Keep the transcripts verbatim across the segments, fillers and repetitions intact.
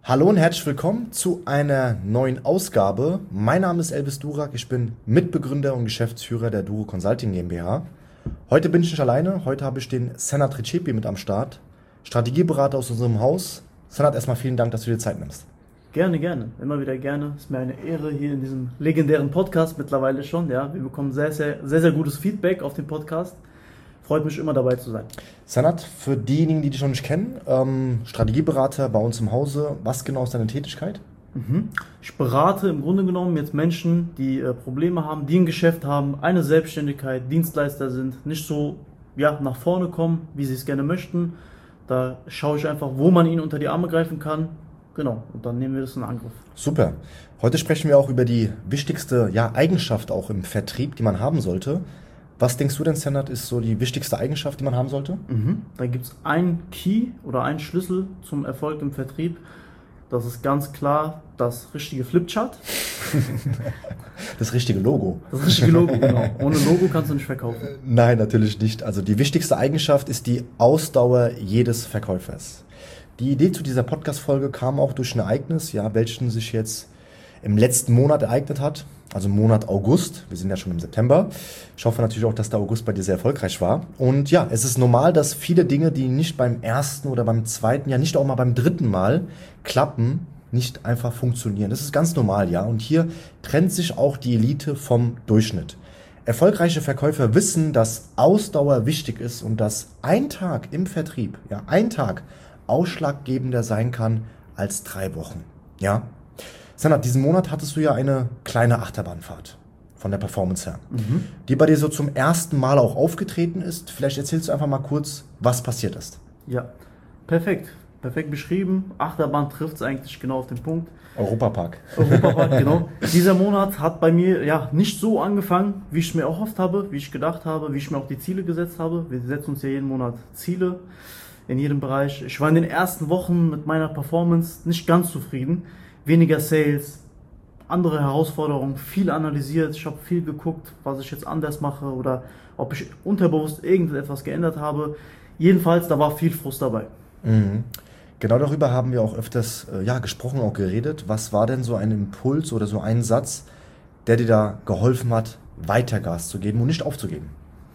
Hallo und herzlich willkommen zu einer neuen Ausgabe. Mein Name ist Elvis Durak, ich bin Mitbegründer und Geschäftsführer der Duro Consulting GmbH. Heute bin ich nicht alleine, heute habe ich den Senat Recepi mit am Start, Strategieberater aus unserem Haus. Senat, erstmal vielen Dank, dass du dir Zeit nimmst. Gerne, gerne, immer wieder gerne. Es ist mir eine Ehre hier in diesem legendären Podcast mittlerweile schon. Ja, wir bekommen sehr, sehr, sehr, sehr gutes Feedback auf den Podcast. Freut mich immer dabei zu sein. Senat, für diejenigen, die dich noch nicht kennen, ähm, Strategieberater bei uns im Hause, was genau ist deine Tätigkeit? Mhm. Ich berate im Grunde genommen jetzt Menschen, die äh, Probleme haben, die ein Geschäft haben, eine Selbstständigkeit, Dienstleister sind, nicht so ja, nach vorne kommen, wie sie es gerne möchten. Da schaue ich einfach, wo man ihnen unter die Arme greifen kann. Genau, und dann nehmen wir das in Angriff. Super. Heute sprechen wir auch über die wichtigste ja, Eigenschaft auch im Vertrieb, die man haben sollte. Was denkst du denn, Senat, ist so die wichtigste Eigenschaft, die man haben sollte? Mhm. Da gibt es einen Key oder einen Schlüssel zum Erfolg im Vertrieb. Das ist ganz klar das richtige Flipchart. Das richtige Logo. Das richtige Logo, genau. Ohne Logo kannst du nicht verkaufen. Nein, natürlich nicht. Also die wichtigste Eigenschaft ist die Ausdauer jedes Verkäufers. Die Idee zu dieser Podcast-Folge kam auch durch ein Ereignis, ja, welchen sich jetzt im letzten Monat ereignet hat, also im Monat August. Wir sind ja schon im September. Ich hoffe natürlich auch, dass der August bei dir sehr erfolgreich war. Und ja, es ist normal, dass viele Dinge, die nicht beim ersten oder beim zweiten, ja nicht auch mal beim dritten Mal klappen, nicht einfach funktionieren. Das ist ganz normal, ja. Und hier trennt sich auch die Elite vom Durchschnitt. Erfolgreiche Verkäufer wissen, dass Ausdauer wichtig ist und dass ein Tag im Vertrieb, ja, ein Tag ausschlaggebender sein kann als drei Wochen, ja. Senat, diesen Monat hattest du ja eine kleine Achterbahnfahrt von der Performance her, mhm. die bei dir so zum ersten Mal auch aufgetreten ist. Vielleicht erzählst du einfach mal kurz, was passiert ist. Ja, perfekt. Perfekt beschrieben. Achterbahn trifft es eigentlich genau auf den Punkt. Europapark. Europapark, genau. Dieser Monat hat bei mir ja nicht so angefangen, wie ich mir erhofft habe, wie ich gedacht habe, wie ich mir auch die Ziele gesetzt habe. Wir setzen uns ja jeden Monat Ziele in jedem Bereich. Ich war in den ersten Wochen mit meiner Performance nicht ganz zufrieden. Weniger Sales, andere Herausforderungen, viel analysiert. Ich habe viel geguckt, was ich jetzt anders mache oder ob ich unterbewusst irgendetwas geändert habe. Jedenfalls, da war viel Frust dabei. Mhm. Genau darüber haben wir auch öfters äh, ja, gesprochen, auch geredet. Was war denn so ein Impuls oder so ein Satz, der dir da geholfen hat, weiter Gas zu geben und nicht aufzugeben?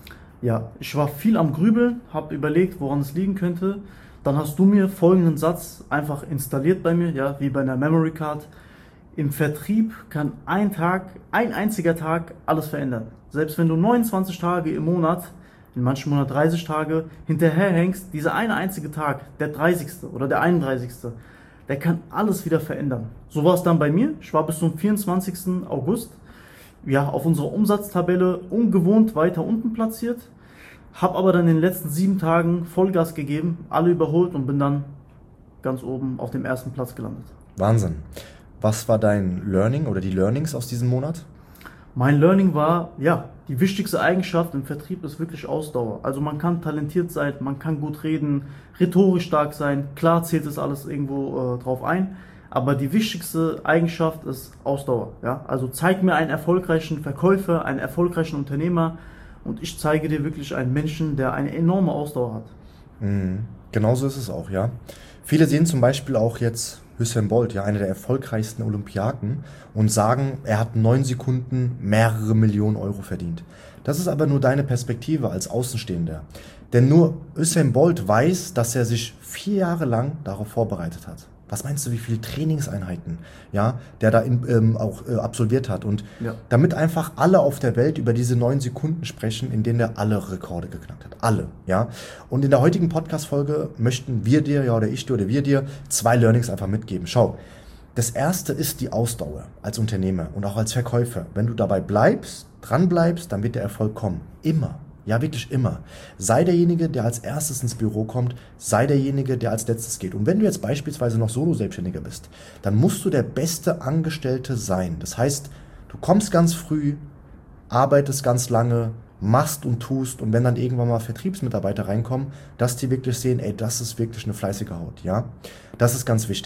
Ja, ich war viel am Grübeln, habe überlegt, woran es liegen könnte. Dann hast du mir folgenden Satz einfach installiert bei mir, ja, wie bei einer Memory Card. Im Vertrieb kann ein Tag, ein einziger Tag alles verändern. Selbst wenn du neunundzwanzig Tage im Monat, in manchen Monaten dreißig Tage, hinterherhängst, dieser eine einzige Tag, der dreißigste oder der einunddreißigste, der kann alles wieder verändern. So war es dann bei mir. Ich war bis zum vierundzwanzigsten August ja, auf unserer Umsatztabelle ungewohnt weiter unten platziert. Habe aber dann in den letzten sieben Tagen Vollgas gegeben, alle überholt und bin dann ganz oben auf dem ersten Platz gelandet. Wahnsinn. Was war dein Learning oder die Learnings aus diesem Monat? Mein Learning war, ja, die wichtigste Eigenschaft im Vertrieb ist wirklich Ausdauer. Also man kann talentiert sein, man kann gut reden, rhetorisch stark sein, klar zählt das alles irgendwo äh, drauf ein, aber die wichtigste Eigenschaft ist Ausdauer. Ja? Also zeig mir einen erfolgreichen Verkäufer, einen erfolgreichen Unternehmer, und ich zeige dir wirklich einen Menschen, der eine enorme Ausdauer hat. Mhm. Genauso ist es auch, ja. Viele sehen zum Beispiel auch jetzt Usain Bolt, ja, einer der erfolgreichsten Olympiaten, und sagen, er hat neun Sekunden mehrere Millionen Euro verdient. Das ist aber nur deine Perspektive als Außenstehender. Denn nur Usain Bolt weiß, dass er sich vier Jahre lang darauf vorbereitet hat. Was meinst du, wie viele Trainingseinheiten, ja, der da in, ähm, auch äh, absolviert hat? Und ja. damit einfach alle auf der Welt über diese neun Sekunden sprechen, in denen er alle Rekorde geknackt hat. Alle, ja. Und in der heutigen Podcast-Folge möchten wir dir, ja, oder ich dir oder wir dir zwei Learnings einfach mitgeben. Schau, das erste ist die Ausdauer als Unternehmer und auch als Verkäufer. Wenn du dabei bleibst, dran bleibst, dann wird der Erfolg kommen. Immer. Ja, wirklich immer. Sei derjenige, der als erstes ins Büro kommt, sei derjenige, der als letztes geht. Und wenn du jetzt beispielsweise noch Solo-Selbstständiger bist, dann musst du der beste Angestellte sein. Das heißt, du kommst ganz früh, arbeitest ganz lange, machst und tust, und wenn dann irgendwann mal Vertriebsmitarbeiter reinkommen, dass die wirklich sehen, ey, das ist wirklich eine fleißige Haut, ja. Das ist ganz wichtig.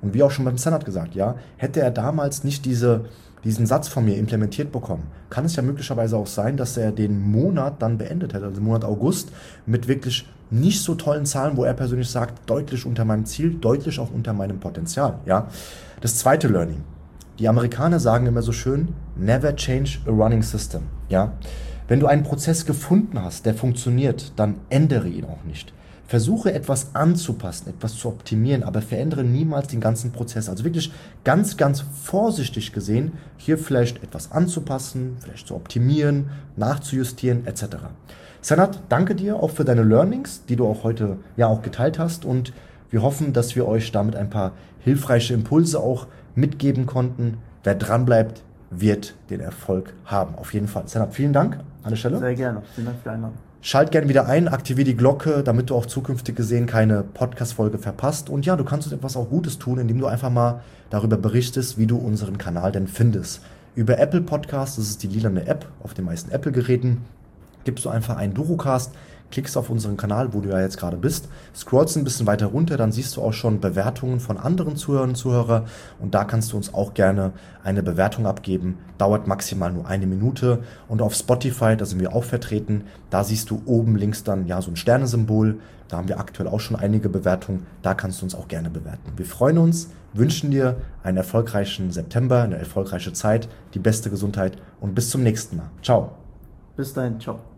Und wie auch schon beim Senat gesagt, ja, hätte er damals nicht diese, diesen Satz von mir implementiert bekommen, kann es ja möglicherweise auch sein, dass er den Monat dann beendet hätte, also den Monat August, mit wirklich nicht so tollen Zahlen, wo er persönlich sagt, deutlich unter meinem Ziel, deutlich auch unter meinem Potenzial. Ja. Das zweite Learning. Die Amerikaner sagen immer so schön, never change a running system. Ja. Wenn du einen Prozess gefunden hast, der funktioniert, dann ändere ihn auch nicht. Versuche etwas anzupassen, etwas zu optimieren, aber verändere niemals den ganzen Prozess. Also wirklich ganz, ganz vorsichtig gesehen, hier vielleicht etwas anzupassen, vielleicht zu optimieren, nachzujustieren et cetera. Senat, danke dir auch für deine Learnings, die du auch heute ja auch geteilt hast, und wir hoffen, dass wir euch damit ein paar hilfreiche Impulse auch mitgeben konnten. Wer dranbleibt, wird den Erfolg haben. Auf jeden Fall. Senat, vielen Dank an der Stelle. Sehr gerne. Vielen Dank für die Einladung. Schalt gerne wieder ein, aktiviere die Glocke, damit du auch zukünftig gesehen keine Podcast-Folge verpasst. Und ja, du kannst uns etwas auch Gutes tun, indem du einfach mal darüber berichtest, wie du unseren Kanal denn findest. Über Apple Podcasts, das ist die lilane App auf den meisten Apple-Geräten, gibst du einfach einen Durucast, klickst auf unseren Kanal, wo du ja jetzt gerade bist, scrollst ein bisschen weiter runter, dann siehst du auch schon Bewertungen von anderen Zuhörern und Zuhörern, und da kannst du uns auch gerne eine Bewertung abgeben, dauert maximal nur eine Minute, und auf Spotify, da sind wir auch vertreten, da siehst du oben links dann ja so ein Sternesymbol, da haben wir aktuell auch schon einige Bewertungen, da kannst du uns auch gerne bewerten. Wir freuen uns, wünschen dir einen erfolgreichen September, eine erfolgreiche Zeit, die beste Gesundheit und bis zum nächsten Mal. Ciao. Bis dahin, ciao.